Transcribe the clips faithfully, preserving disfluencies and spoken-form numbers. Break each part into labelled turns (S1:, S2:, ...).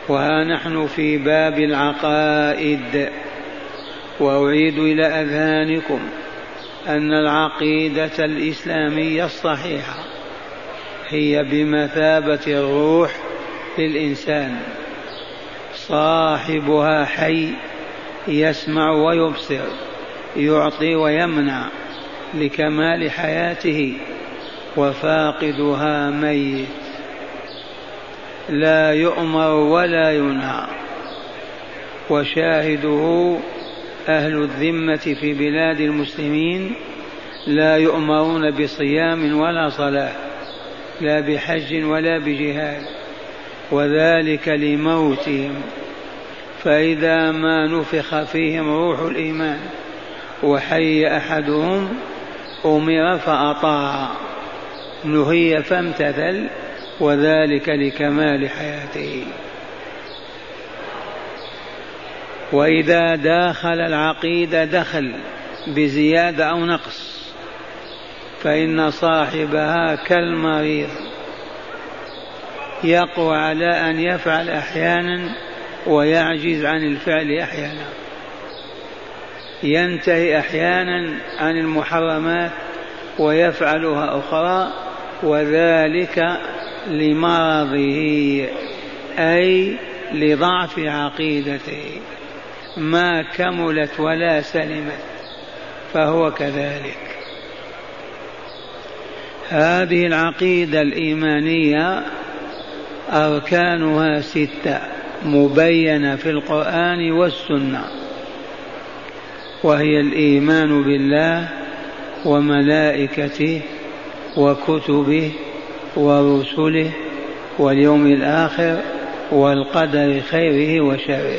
S1: وها نحن في باب العقائد. وأعيد إلى أذهانكم أن العقيدة الإسلامية الصحيحة هي بمثابة الروح للإنسان، صاحبها حي يسمع ويبصر، يعطي ويمنع لكمال حياته، وفاقدها ميت لا يؤمر ولا ينهى. وشاهده أهل الذمة في بلاد المسلمين لا يؤمرون بصيام ولا صلاة، لا بحج ولا بجهاد، وذلك لموتهم. فإذا ما نفخ فيهم روح الإيمان وحي أحدهم أمر فأطاع، نهي فامتثل، وذلك لكمال حياته. وإذا داخل العقيدة دخل بزيادة أو نقص، فإن صاحبها كالمريض يقوى على أن يفعل أحيانا ويعجز عن الفعل أحيانا، ينتهي أحيانا عن المحرمات ويفعلها أخرى، وذلك لمرضه أي لضعف عقيدته، ما كملت ولا سلمت، فهو كذلك. هذه العقيدة الإيمانية أركانها ستة مبينة في القرآن والسنة، وهي الإيمان بالله وملائكته وكتبه ورسله واليوم الآخر والقدر خيره وشره.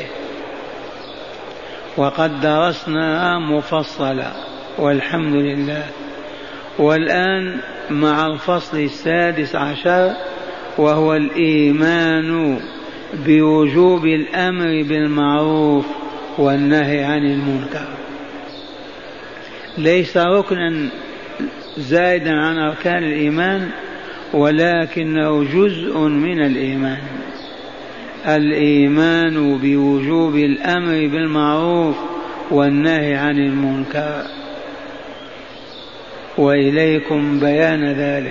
S1: وقد درسناها مفصلة والحمد لله. والآن مع الفصل السادس عشر، وهو الإيمان بوجوب الأمر بالمعروف والنهي عن المنكر. ليس ركنا زائدا عن أركان الإيمان، ولكنه جزء من الإيمان. الإيمان بوجوب الأمر بالمعروف والنهي عن المنكر، وإليكم بيان ذلك.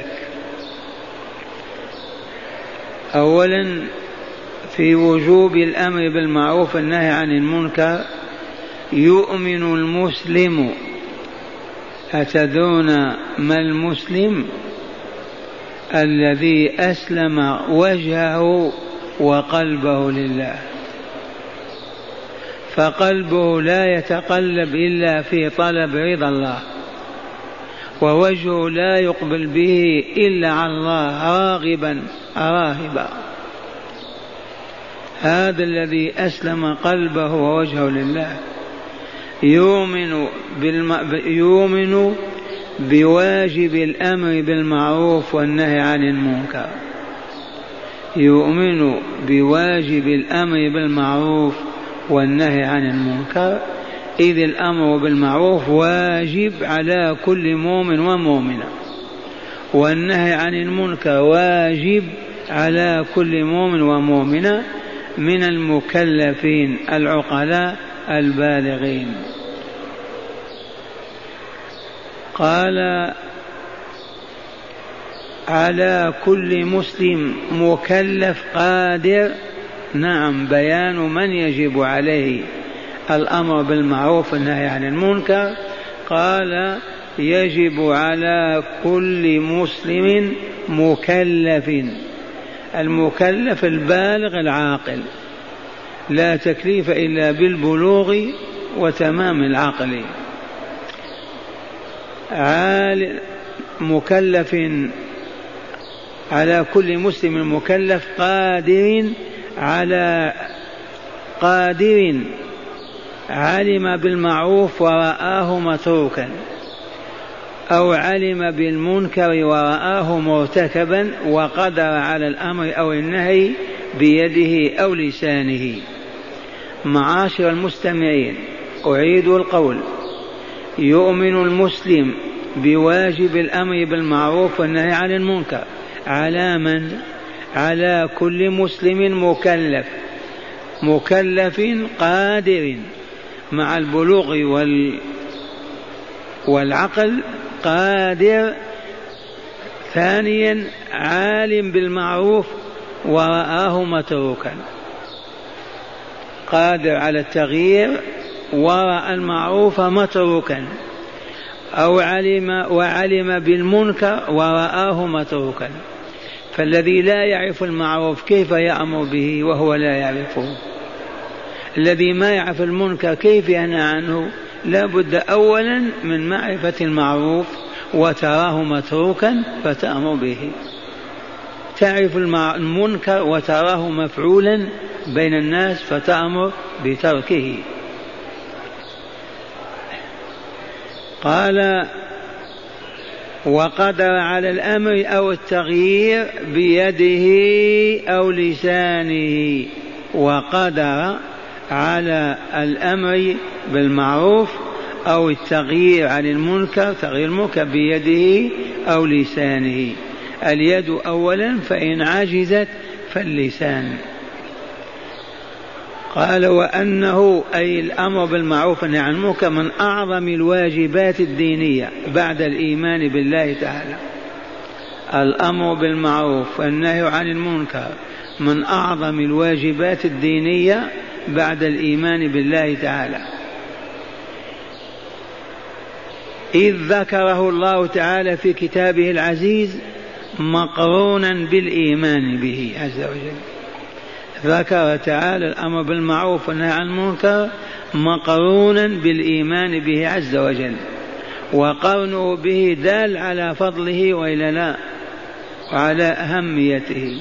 S1: أولا، في وجوب الأمر بالمعروف والنهي عن المنكر يؤمن المسلم. أتدرون ما المسلم؟ الذي أسلم وجهه وقلبه لله، فقلبه لا يتقلب إلا في طلب رضا الله، ووجهه لا يقبل به إلا على الله راغبا راهبا. هذا الذي أسلم قلبه ووجهه لله يؤمن, بالم... يؤمن بواجب الأمر بالمعروف والنهي عن المنكر. يؤمن بواجب الأمر بالمعروف والنهي عن المنكر، إذ الأمر بالمعروف واجب على كل مؤمن ومؤمنة، والنهي عن المنكر واجب على كل مؤمن ومؤمنة من المكلفين العقلاء البالغين. قال على كل مسلم مكلف قادر. نعم، بيان من يجب عليه الأمر بالمعروف والنهي عن المنكر. قال يجب على كل مسلم مكلف. المكلف البالغ العاقل، لا تكليف إلا بالبلوغ وتمام العقل. مكلف على كل مسلم مكلف قادر على قادر علم بالمعروف ورآه متروكا، أو علم بالمنكر ورآه مرتكبا وقدر على الأمر أو النهي بيده أو لسانه. معاشر المستمعين، أعيد القول: يؤمن المسلم بواجب الأمر بالمعروف والنهي عن المنكر على من؟ على كل مسلم مكلف مكلف قادر مع البلوغ وال والعقل قادر. ثانيا عالم بالمعروف ورآه متروكا، قادر على التغيير ورأى المعروف متروكا، أو علم وعلم بالمنكر ورآه متروكا. فالذي لا يعرف المعروف كيف يأمر به وهو لا يعرفه؟ الذي ما يعرف المنكر كيف ينهى عنه؟ لا بد أولا من معرفة المعروف وتراه متروكا فتأمر به. تعرف المنكر وتراه مفعولا بين الناس فتأمر بتركه. قال وقدر على الأمر أو التغيير بيده أو لسانه. وقدر على الأمر بالمعروف أو التغيير عن المنكر، تغيير المنكر بيده أو لسانه. اليد أولا، فإن عجزت فاللسان. قال وأنه أي الأمر بالمعروف والنهي عن المنكر من أعظم الواجبات الدينية بعد الإيمان بالله تعالى. الأمر بالمعروف والنهي عن المنكر من أعظم الواجبات الدينية بعد الإيمان بالله تعالى، إذ ذكره الله تعالى في كتابه العزيز مقرونا بالإيمان به عز وجل. ذكر تعالى الأمر بالمعروف والنهي عن المنكر مقرونا بالإيمان به عز وجل، وقرنه به دال على فضله وإلا لا، وعلى أهميته.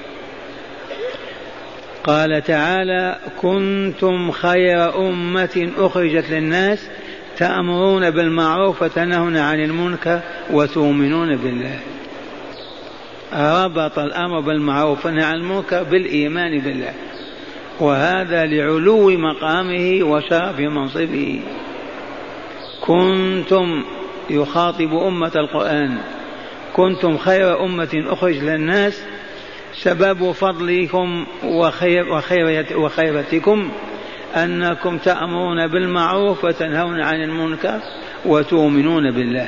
S1: قال تعالى كنتم خير أمة أخرجت للناس تأمرون بالمعروف وتنهون عن المنكر وتؤمنون بالله. ربط الأمر بالمعروف والنهي عن المنكر بالإيمان بالله، وهذا لعلو مقامه وشرف منصبه. كنتم يخاطب أمة القرآن، كنتم خير أمة أخرج للناس، سبب فضلكم وخير وخير وخيرتكم أنكم تأمرون بالمعروف وتنهون عن المنكر وتؤمنون بالله.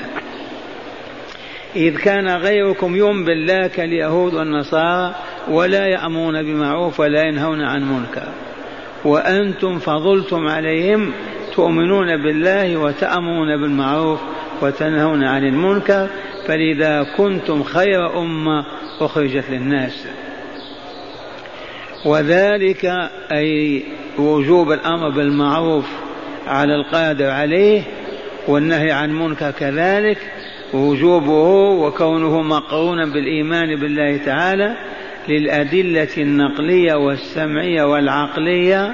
S1: إذ كان غيركم يؤمن بالله كاليهود والنصارى ولا يأمرون بمعروف ولا ينهون عن منكر، وأنتم فضلتم عليهم تؤمنون بالله وتأمرون بالمعروف وتنهون عن المنكر، فلذا كنتم خير أمة أخرجت للناس. وذلك أي وجوب الأمر بالمعروف على القادر عليه والنهي عن منكر كذلك، وجوبه وكونه مقرونا بالإيمان بالله تعالى للأدلة النقلية والسمعية والعقلية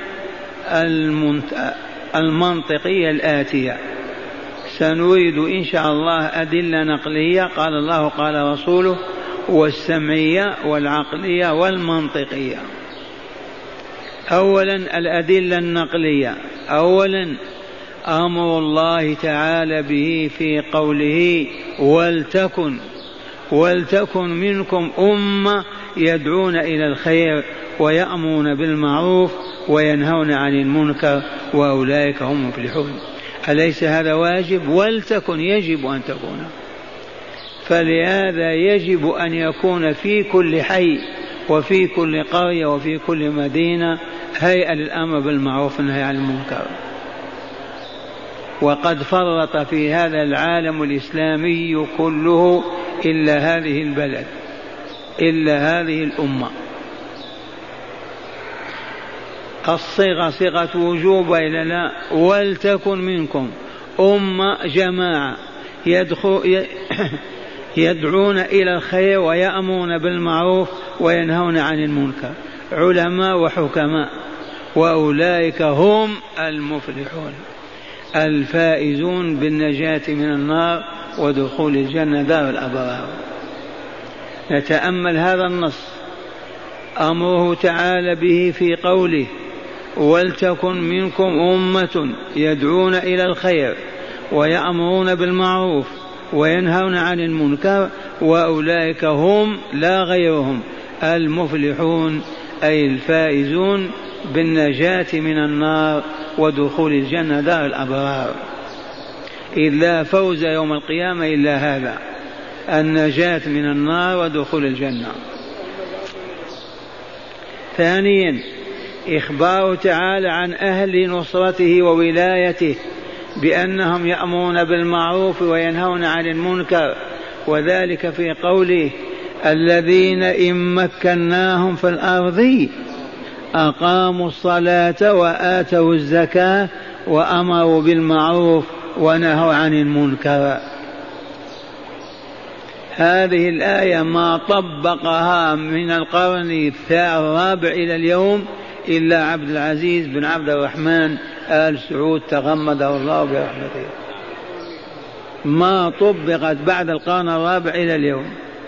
S1: المنطقية الآتية. سنريد إن شاء الله أدلة نقلية قال الله قال رسوله، والسمعية والعقلية والمنطقية. أولا الأدلة النقلية. أولا أمر الله تعالى به في قوله ولتكن ولتكن منكم أمة يدعون إلى الخير ويأمرون بالمعروف وينهون عن المنكر وأولئك هم المفلحون. أليس هذا واجب؟ ولتكن يجب أن تكون. فلهذا يجب أن يكون في كل حي وفي كل قرية وفي كل مدينة هيئة للأمر بالمعروف والنهي عن المنكر. وقد فرط في هذا العالم الإسلامي كله إلا هذه البلد، إلا هذه الأمة. الصيغة صيغة وجوب إلا لا. ولتكن منكم أمة جماعة يدعون إلى الخير ويأمرون بالمعروف وينهون عن المنكر، علماء وحكماء، وأولئك هم المفلحون الفائزون بالنجاة من النار ودخول الجنة دار الأبرار. نتأمل هذا النص، أمره تعالى به في قوله ولتكن منكم أمة يدعون إلى الخير ويأمرون بالمعروف وينهون عن المنكر وأولئك هم لا غيرهم المفلحون أي الفائزون بالنجاة من النار ودخول الجنة دار الأبرار. إذ لا فوز يوم القيامة إلا هذا، النجاة من النار ودخول الجنة. ثانيا إخبار تعالى عن أهل نصرته وولايته بأنهم يأمرون بالمعروف وينهون عن المنكر، وذلك في قوله الذين إن مكناهم في الأرض أقاموا الصلاة وآتوا الزكاة وأمروا بالمعروف ونهوا عن المنكر. هذه الآية ما طبقها من القرن الرابع إلى اليوم إلا عبد العزيز بن عبد الرحمن آل سعود تغمده الله برحمته، ما طبقت بعد القرن الرابع إلى اليوم،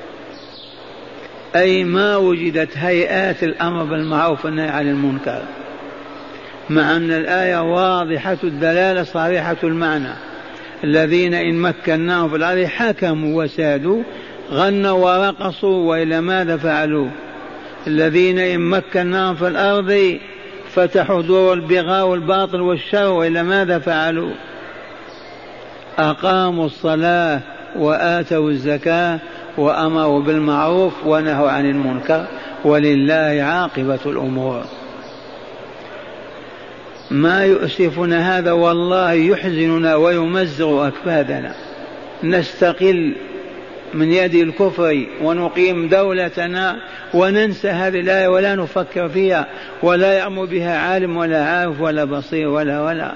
S1: أي ما وجدت هيئات الأمر بالمعروف والنهي عن المنكر، مع أن الآية واضحة الدلالة صريحة المعنى. الذين إن مكناهم في الأرض حكموا وسادوا، غنوا ورقصوا، وإلى ماذا فعلوا؟ الذين إن مكناهم في الأرض فتحوا دور البغاء والباطل والشر، وإلى ماذا فعلوا؟ أقاموا الصلاة وآتوا الزكاة وأمروا بالمعروف ونهوا عن المنكر، ولله عاقبة الأمور. ما يؤسفنا هذا والله، يحزننا ويمزق أكبادنا. نستقل من يد الكفر ونقيم دولتنا وننسى هذه الآية ولا نفكر فيها ولا يأمر بها عالم ولا عارف ولا بصير ولا ولا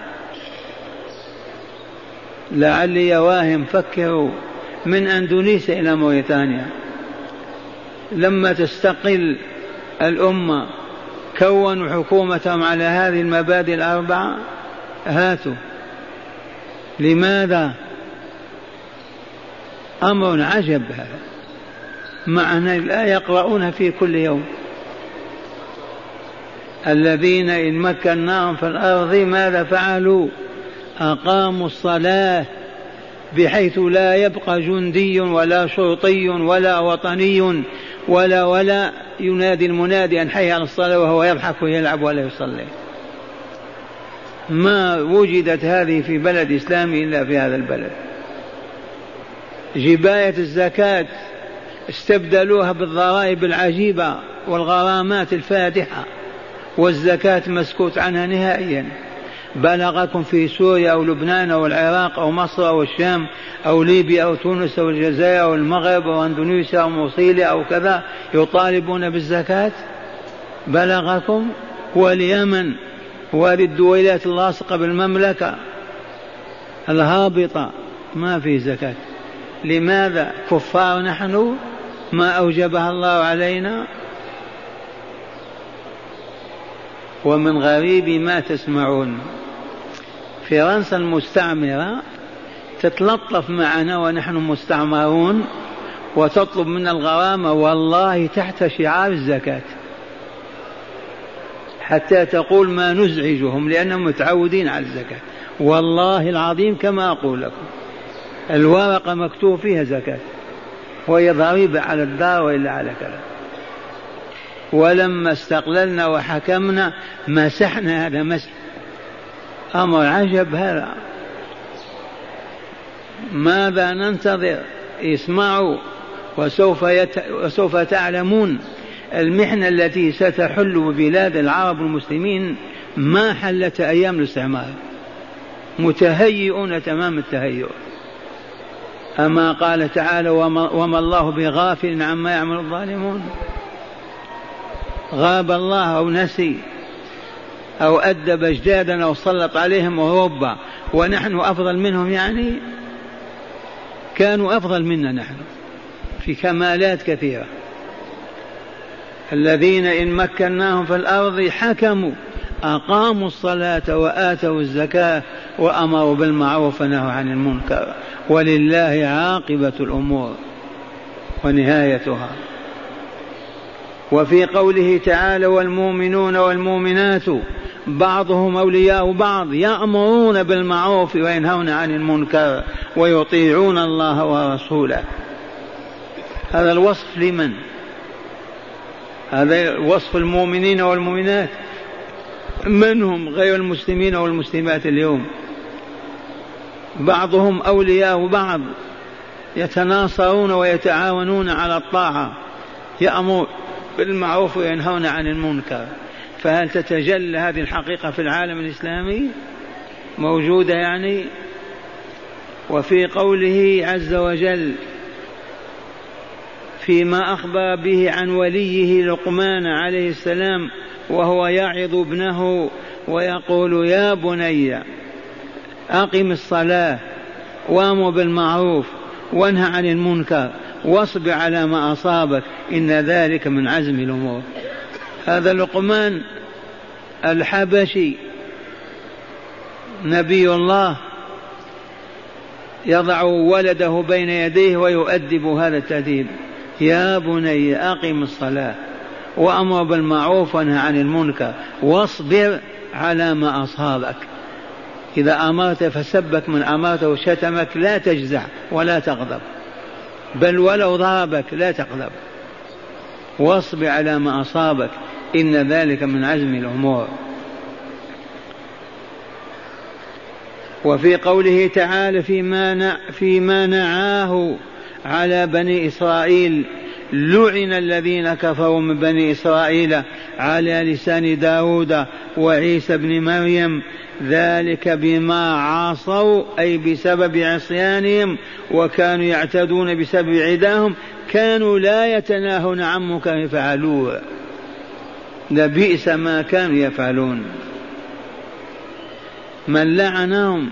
S1: لعلي واهم. فكروا من أندونيسيا إلى موريتانيا لما تستقل الأمة كونوا حكومتهم على هذه المبادئ الأربعة. هاتوا لماذا؟ أمر عجب هذا، مع أن الآية يقرؤونها في كل يوم. الذين إن مكناهم في الأرض ماذا فعلوا؟ أقاموا الصلاة، بحيث لا يبقى جندي ولا شرطي ولا وطني ولا ولا ينادي المنادي أن حي على الصلاة وهو يضحك ويلعب ولا يصلي. ما وجدت هذه في بلد إسلامي إلا في هذا البلد. جباية الزكاة استبدلوها بالضرائب العجيبة والغرامات الفادحة، والزكاة مسكوت عنها نهائيا. بلغكم في سوريا أو لبنان أو العراق أو مصر أو الشام أو ليبيا أو تونس أو الجزائر أو المغرب أو أندونيسيا أو موصيلية أو كذا يطالبون بالزكاة؟ بلغكم؟ واليمن وهذه الدولات اللاصقة بالمملكة الهابطة ما في زكاة. لماذا؟ كفار نحن؟ ما أوجبها الله علينا. ومن غريب ما تسمعون، فرنسا المستعمرة تتلطف معنا ونحن مستعمرون وتطلب منا الغرامة والله تحت شعار الزكاة، حتى تقول ما نزعجهم لأنهم متعودين على الزكاة. والله العظيم كما أقول لكم الورقة مكتوب فيها زكاة، وهي ضريبة على الدار وإلا على كذا. ولما استقللنا وحكمنا مسحنا هذا مسح. أمر عجب هذا. ماذا ننتظر؟ اسمعوا وسوف, يت... وسوف تعلمون. المحنة التي ستحل ببلاد العرب المسلمين ما حلت أيام الاستعمار، متهيئون تمام التهيؤ. أما قال تعالى وما, وما الله بغافل عما يعمل الظالمون. غاب الله أو نسي أو أدب أجدادنا أو سلط عليهم أوروبا ونحن أفضل منهم؟ يعني كانوا أفضل منا نحن في كمالات كثيرة. الذين إن مكناهم في الأرض حكموا أقاموا الصلاة وآتوا الزكاة وأمروا بالمعروف ونهوا عن المنكر، ولله عاقبة الأمور ونهايتها. وفي قوله تعالى والمؤمنون والمؤمنات بعضهم أولياء بعض يأمرون بالمعروف وينهون عن المنكر ويطيعون الله ورسوله. هذا الوصف لمن؟ هذا وصف المؤمنين والمؤمنات. من هم غير المسلمين والمسلمات اليوم؟ بعضهم أولياء بعض، يتناصرون ويتعاونون على الطاعة، يأمر بالمعروف وينهون عن المنكر. فهل تتجلى هذه الحقيقة في العالم الإسلامي؟ موجودة يعني. وفي قوله عز وجل فيما أخبر به عن وليه لقمان عليه السلام وهو يعظ ابنه ويقول يا بني أقم الصلاة وأمر بالمعروف وانهى عن المنكر واصبر على ما أصابك إن ذلك من عزم الأمور. هذا لقمان الحبشي نبي الله يضع ولده بين يديه ويؤدب هذا التأديب. يا بني أقم الصلاة وأمر بالمعروف وانهى عن المنكر واصبر على ما أصابك. إذا أمرت فسبك من أمرته وشتمك لا تجزع ولا تغضب، بل ولو ضربك لا تغضب، واصبر على ما أصابك إن ذلك من عزم الأمور. وفي قوله تعالى فيما فيما نعاه على بني إسرائيل لعن الذين كفروا من بني إسرائيل على لسان داود وعيسى بن مريم ذلك بما عصوا أي بسبب عصيانهم وكانوا يعتدون بسبب عداهم كانوا لا يتناهون عن منكر يفعلوه لبئس ما كانوا يفعلون. من لعنهم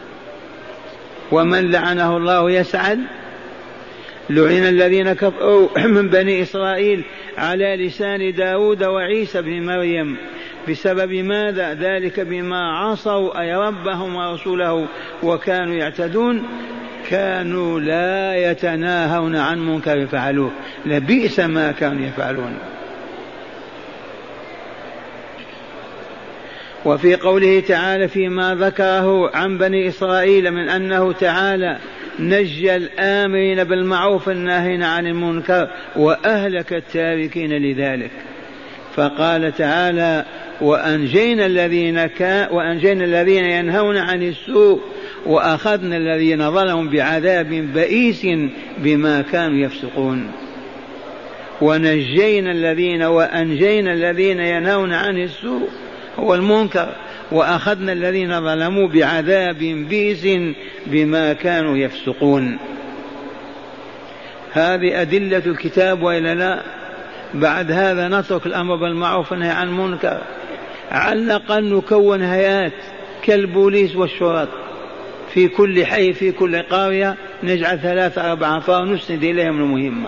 S1: ومن لعنه الله يسعد. لعن الذين كفروا من بني إسرائيل على لسان داود وعيسى بن مريم بسبب ماذا؟ ذلك بما عصوا أي ربهم ورسوله وكانوا يعتدون كانوا لا يتناهون عن منكر يفعلوه لبئس ما كانوا يفعلون. وفي قوله تعالى فيما ذكره عن بني إسرائيل من أنه تعالى نجى الآمرين بالمعروف الناهين عن المنكر وأهلك التاركين لذلك. فقال تعالى وأنجينا الذين كا وأنجينا الذين ينهون عن السوء وأخذنا الذين ظلموا بعذاب بئيس بما كانوا يفسقون. ونجينا الذين وأنجينا الذين ينهون عن السوء هو المنكر وأخذنا الذين ظلموا بعذاب بئيس بما كانوا يفسقون. هذه أدلة الكتاب وإلا لا؟ بعد هذا نترك الأمر بالمعروف والنهي عن المنكر، على الأقل نكون هيئات كالبوليس والشرط في كل حي في كل قرية، نجعل ثلاثة أربعة أنفار نسند إليهم المهمة.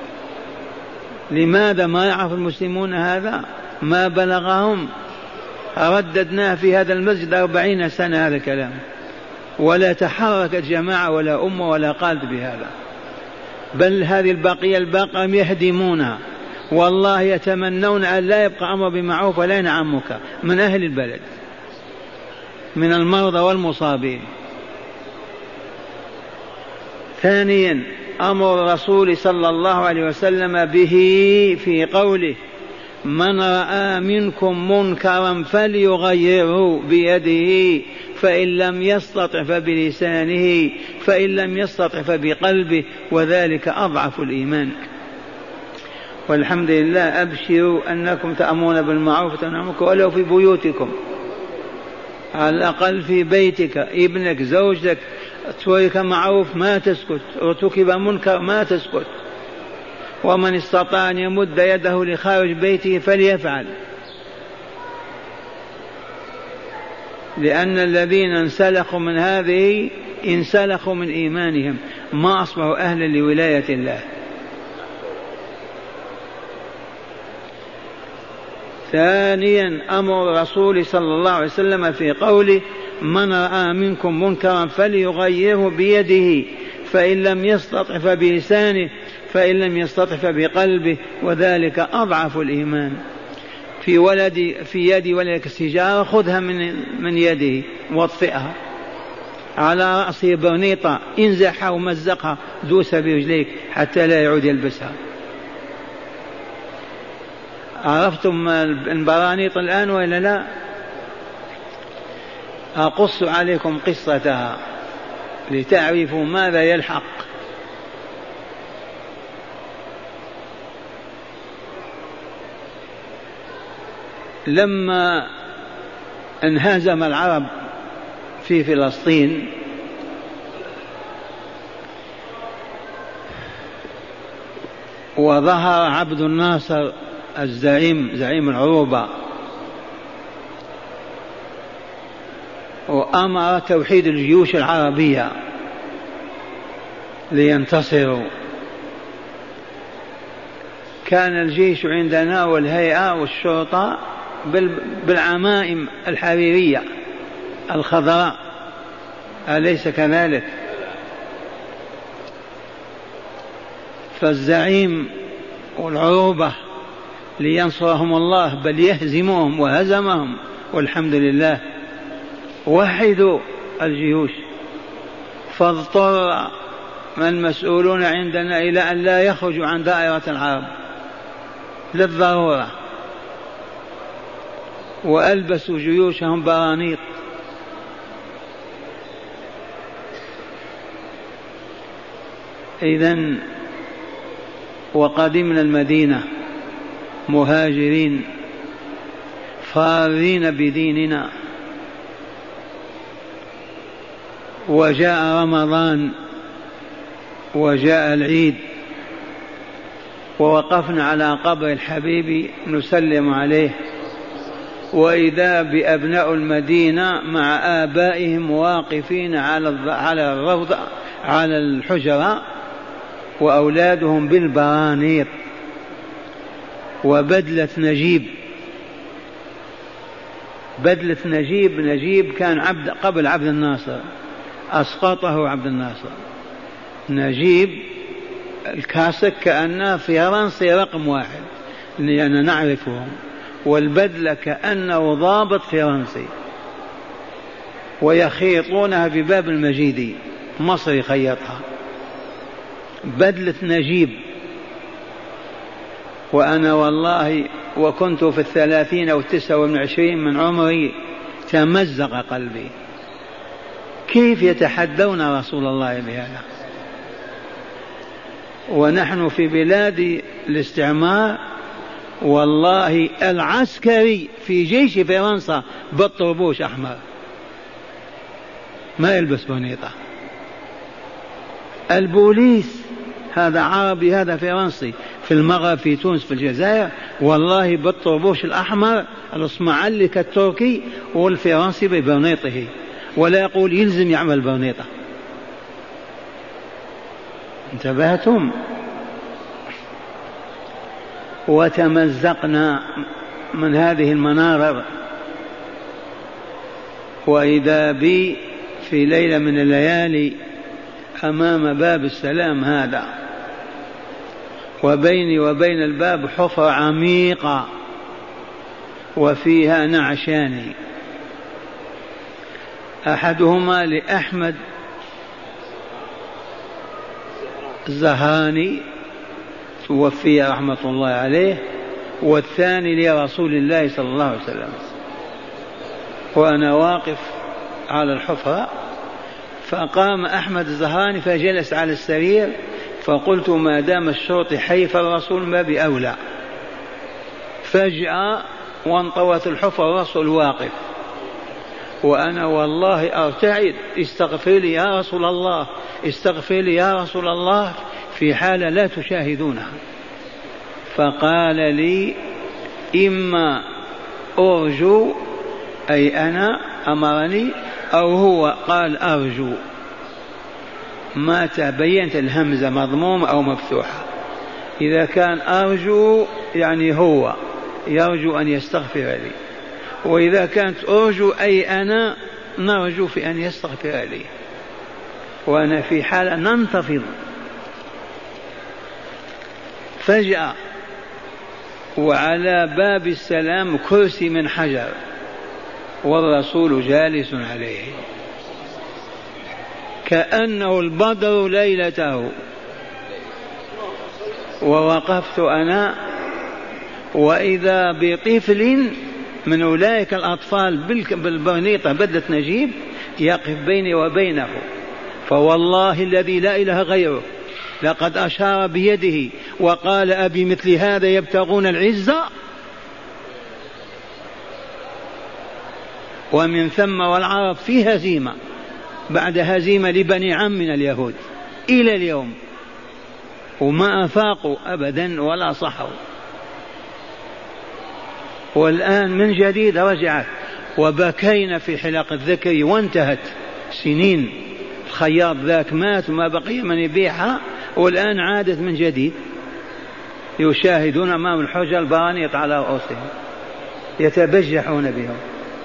S1: لماذا ما يعرف المسلمون هذا؟ ما بلغهم؟ رددناه في هذا المسجد أربعين سنة هذا الكلام، ولا تحركت جماعة ولا أمة ولا قالت بهذا، بل هذه البقية الباقة يهدمونها. والله يتمنون أن لا يبقى أمر بمعروف ولا نهي عن منكر من أهل البلد من المرضى والمصابين. ثانيا أمر الرسول صلى الله عليه وسلم به في قوله من رأى منكم منكرا فليغيره بيده فإن لم يستطع فبلسانه فإن لم يستطع فبقلبه وذلك أضعف الإيمان. والحمد لله أبشروا أنكم تأمرون بالمعروف وتنهون عن المنكر ولو في بيوتكم، على الأقل في بيتك ابنك زوجتك ترك معروف ما تسكت، ارتكب منكر ما تسكت. ومن استطاع أن يمد يده لخارج بيته فليفعل، لأن الذين انسلخوا من هذه انسلخوا من إيمانهم ما أصبحوا أهلا لولاية الله. ثانيا أمر الرسول صلى الله عليه وسلم في قوله من رأى منكم منكرا فليغيره بيده فإن لم يستطع فبلسانه فإن لم يستطع فبقلبه وذلك أضعف الإيمان. في ولد في يد ولدك السجارة خذها من من يده واطفئها، على رأسه برنيطة انزعها ومزقها دوسها برجليك حتى لا يعود يلبسها. عرفتم البرانيط الآن ولا لا؟ أقص عليكم قصتها لتعرفوا ماذا يلحق. لما انهزم العرب في فلسطين وظهر عبد الناصر الزعيم زعيم العروبة وأمر توحيد الجيوش العربية لينتصروا، كان الجيش عندنا والهيئة والشرطة بالعمائم الحريرية الخضراء، أليس كذلك؟ فالزعيم والعروبة لينصرهم الله بل يهزمهم وهزمهم، والحمد لله وحدوا الجيوش. فاضطر من المسؤولون عندنا إلى أن لا يخرجوا عن دائرة العرب للضرورة، وألبسوا جيوشهم برانيط. إذن وقدمنا المدينة مهاجرين فارين بديننا، وجاء رمضان وجاء العيد ووقفنا على قبر الحبيب نسلم عليه، وإذا بأبناء المدينة مع آبائهم واقفين على الروضة على الحجرة وأولادهم بالبرانيط وبدلة نجيب. بدلة نجيب نجيب كان عبد قبل عبد الناصر، أسقطه عبد الناصر. نجيب الكاسك كأنه فرنسي رقم واحد لأننا نعرفهم، والبدلة كأنه ضابط فرنسي، ويخيطونها بباب المجيدي مصري خيطها بدلة نجيب. وأنا والله وكنت في الثلاثين أو التسعة والعشرين من عمري تمزق قلبي، كيف يتحدون رسول الله بهذا ونحن في بلاد الاستعمار؟ والله العسكري في جيش فرنسا بالطربوش أحمر ما يلبس بنيطة، البوليس هذا عربي هذا فرنسي في المغرب في تونس في الجزائر والله بالطربوش الأحمر الإسماعيلي كالتركي، والفرنسي ببنيطه، ولا يقول يلزم يعمل بنيطة. انتبهتم؟ وتمزقنا من هذه المناظر، وإذا بي في ليلة من الليالي أمام باب السلام هذا، وبيني وبين الباب حفرة عميقة وفيها نعشان، أحدهما لأحمد الزهراني توفي رحمة الله عليه، والثاني لرسول الله صلى الله عليه وسلم. وأنا واقف على الحفرة فقام أحمد الزهراني فجلس على السرير، فقلت ما دام الشرطي حي فالرسول ما بأولى. فجأة وانطوت الحفرة الرسول واقف، وأنا والله أرتعد استغفر لي يا رسول الله استغفر لي يا رسول الله في حالة لا تشاهدونها. فقال لي إما أرجو أي أنا أمرني أو هو قال أرجو، ما تبينت الهمزة مضمومة أو مفتوحة. إذا كان أرجو يعني هو يرجو أن يستغفر لي، وإذا كانت أرجو أي أنا نرجو في أن يستغفر لي، وأنا في حالة ننتفض. فجأة وعلى باب السلام كرسي من حجر والرسول جالس عليه كأنه البدر ليلته، ووقفت أنا وإذا بطفل من أولئك الأطفال بالبرنيطة بدلة نجيب يقف بيني وبينه، فوالله الذي لا إله غيره لقد أشار بيده وقال أبي مثل هذا يبتغون العزة. ومن ثم والعرب في هزيمة بعد هزيمة لبني عم من اليهود إلى اليوم، وما أفاقوا أبدا ولا صحوا، والآن من جديد رجعت، وبكينا في حلاق الذكر وانتهت سنين. الخياط ذاك مات وما بقي من يبيعها، والآن عادت من جديد، يشاهدون أمام الحجة البرانيط على رؤوسهم يتبجحون بهم.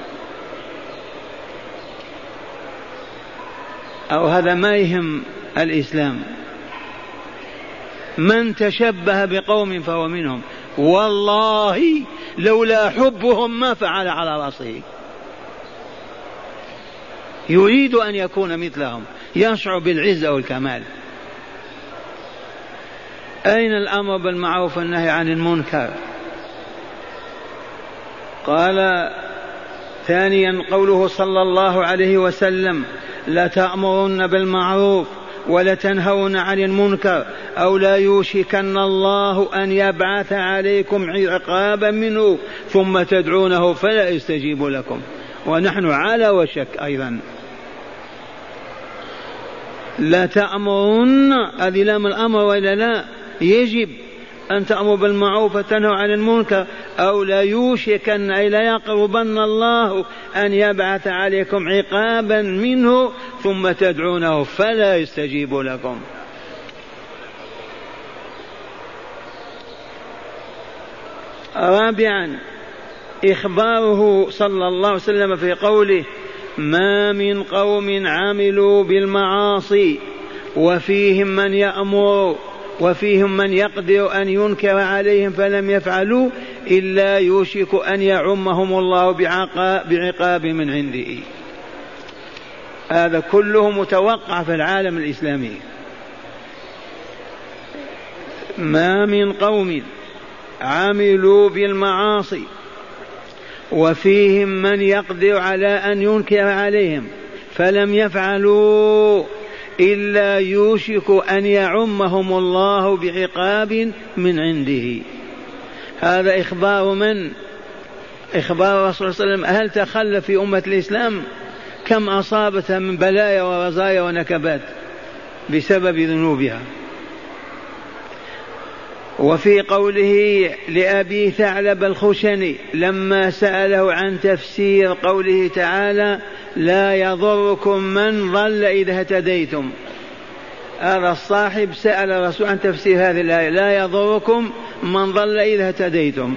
S1: أو هذا ما يهم الإسلام. من تشبه بقوم فهو منهم، والله لولا حبهم ما فعل على رأسه. يريد أن يكون مثلهم، يشعر بالعزة والكمال. أين الأمر بالمعروف والنهي عن المنكر؟ قال ثانيا قوله صلى الله عليه وسلم: لتأمرن بالمعروف ولتنهون عن المنكر أو لا يوشكن الله أن يبعث عليكم عقابا منه ثم تدعونه فلا يستجيب لكم. ونحن على وشك أيضا. لا تأمرن هذه لام الأمر وإلا لا؟ يجب أن تأمر بالمعروف وتنهوا عن المنكر، أو لا يوشكن أي لا يقربن الله أن يبعث عليكم عقابا منه ثم تدعونه فلا يستجيب لكم. رابعا إخباره صلى الله عليه وسلم في قوله: ما من قوم عملوا بالمعاصي وفيهم من يأمر وفيهم من يقدر أن ينكر عليهم فلم يفعلوا إلا يوشك أن يعمهم الله بعقاب من عنده. هذا كله متوقع في العالم الإسلامي. ما من قوم عملوا بالمعاصي وفيهم من يقدر على أن ينكر عليهم فلم يفعلوا إلا يوشك أن يعمهم الله بعقاب من عنده. هذا إخبار من؟ إخبار الرسول صلى الله عليه وسلم. هل تخلف في أمة الإسلام؟ كم أصابتها من بلايا ورزايا ونكبات بسبب ذنوبها. وفي قوله لأبي ثعلب الخشني لما سأله عن تفسير قوله تعالى: لا يضركم من ضل إذا اهتديتم، هذا الصاحب سأل الرسول عن تفسير هذه الآية: لا يضركم من ضل إذا اهتديتم.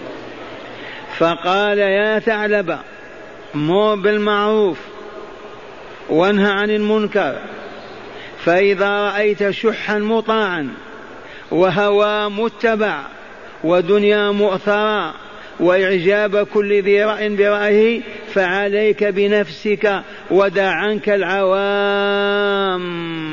S1: فقال: يا ثعلب مر بالمعروف وانهى عن المنكر، فإذا رأيت شحا مطاعا وهوى متبع ودنيا مؤثرة وإعجاب كل ذي رأي برأيه فعليك بنفسك ودع عنك العوام،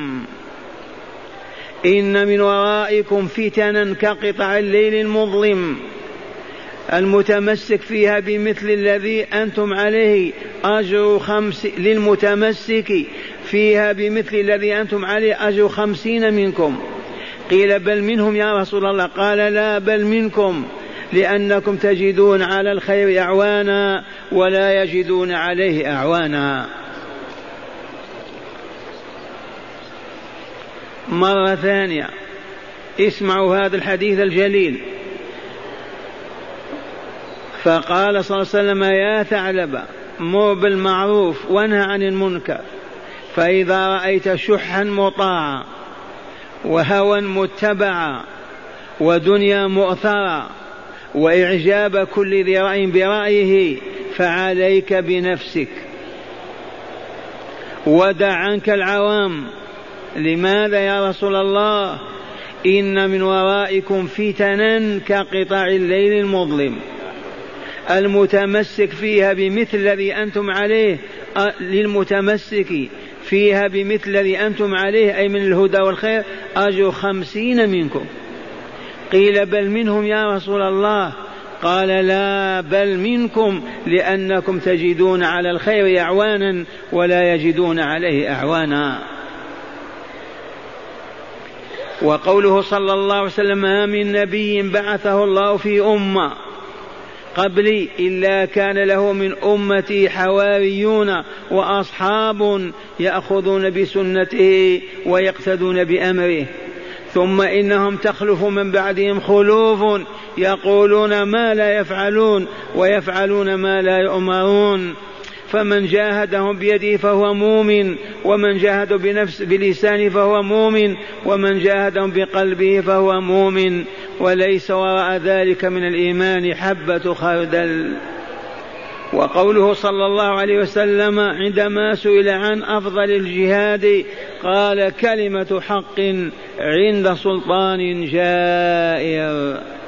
S1: إن من ورائكم فتنا كقطع الليل المظلم المتمسك فيها بمثل الذي أنتم عليه أجر خمس للمتمسك فيها بمثل الذي أنتم عليه أجر خمسين منكم. قيل: بل منهم يا رسول الله؟ قال: لا بل منكم، لأنكم تجدون على الخير أعوانا ولا يجدون عليه أعوانا. مرة ثانية اسمعوا هذا الحديث الجليل. فقال صلى الله عليه وسلم: يا ثعلب مر بالمعروف وانهى عن المنكر، فإذا رأيت شحا مطاعا وهوى متبعا ودنيا مؤثرة وإعجاب كل ذي رأي برأيه فعليك بنفسك ودع عنك العوام. لماذا يا رسول الله؟ إن من ورائكم فتنا كقطع الليل المظلم المتمسك فيها بمثل الذي أنتم عليه، للمتمسك فيها بمثل الذي أنتم عليه أي من الهدى والخير أجر خمسين منكم. قيل: بل منهم يا رسول الله؟ قال لا، بل منكم لأنكم تجدون على الخير أعوانا ولا يجدون عليه أعوانا. وقوله صلى الله عليه وسلم ما من نبي بعثه الله في أمة قبلي إلا كان له من أمتي حواريون وأصحاب يأخذون بسنته ويقتدون بأمره، ثم إنهم تخلف من بعدهم خلوف يقولون ما لا يفعلون ويفعلون ما لا يؤمرون، فمن جاهدهم بيده فهو مؤمن، ومن جاهد بنفس بلسانه فهو مؤمن، ومن جاهدهم بقلبه فهو مؤمن، وليس وراء ذلك من الإيمان حبة خردل. وقوله صلى الله عليه وسلم عندما سئل عن أفضل الجهاد قال كلمة حق عند سلطان جائر.